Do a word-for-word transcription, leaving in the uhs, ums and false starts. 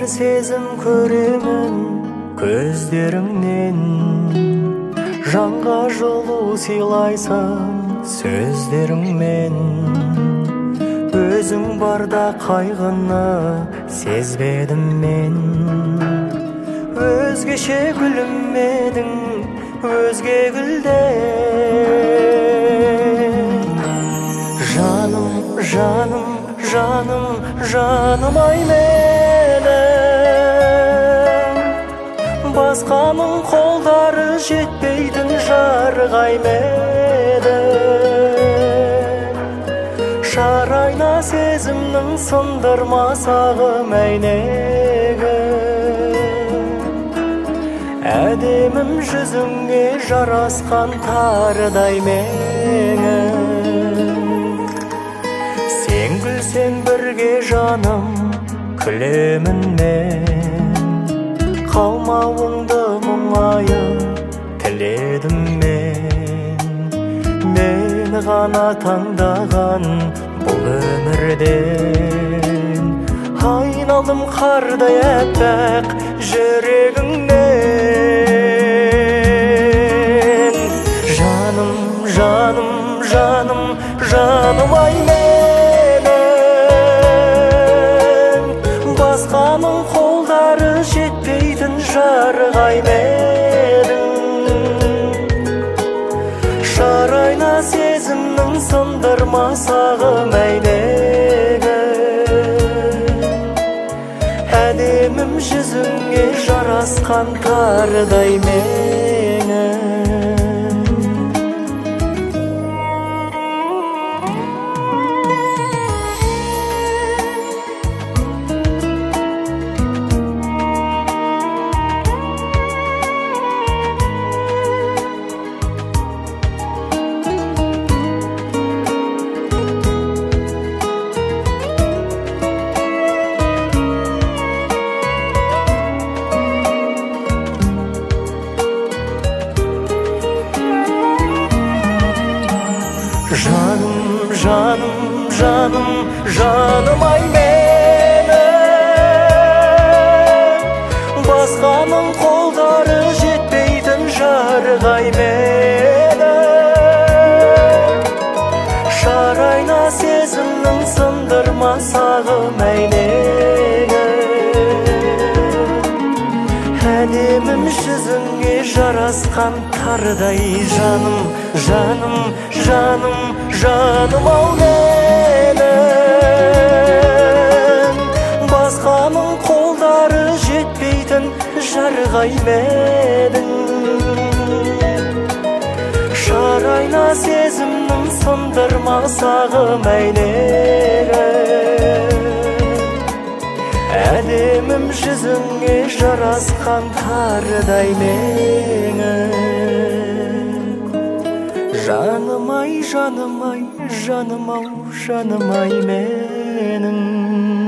сезім көремін көздеріңнен, жанға жылу сыйлайсың сөздеріңмен. Өзің барда қайғыны сезбедім мен, өзгеше күлімедің өзге гүлден. Жаным, жаным, жаным, жаным ай менің, басқаның қолдары жетпейтін жарғай менің. Шарайна сезімнің сындырмасағы мәйнегі, әдемім жүзіңе жарасқан тарыдай меңің. Сен күлсең бірге жаным күлемін мен, қалмауыңды мұңайып тіледім мен. Мені ғана таңдаған бұл өмірден, айналдым қардай әппақ жүрегіңнен. Жаным, жаным, жаным, жаным ай менің, басқаның қолдары жетпейтін жарғай менің. Шарайна сезімнің сындырмасағы мәйнегі, әдемім жүзіңе жарасқан тарыдай меңің. Жаным, жаным, жаным, жаным ай менің, басқаның қолдары жетпейтін жарғай менің. Шарайна сезімнің сындырмасағы мәйнегі, әдемім жүзіңе жарасқан тарыдай. Жаным, жаным, жаным, жаным ау менің, басқаның қолдары жетпейтін жарғай менің. Шарайна сезімнің сындырмасағы мәйнегі, әдемім жүзіңе жарасқан тарыдай меңің. Жаным ай, жаным ай, жаным ау, жаным ай менің.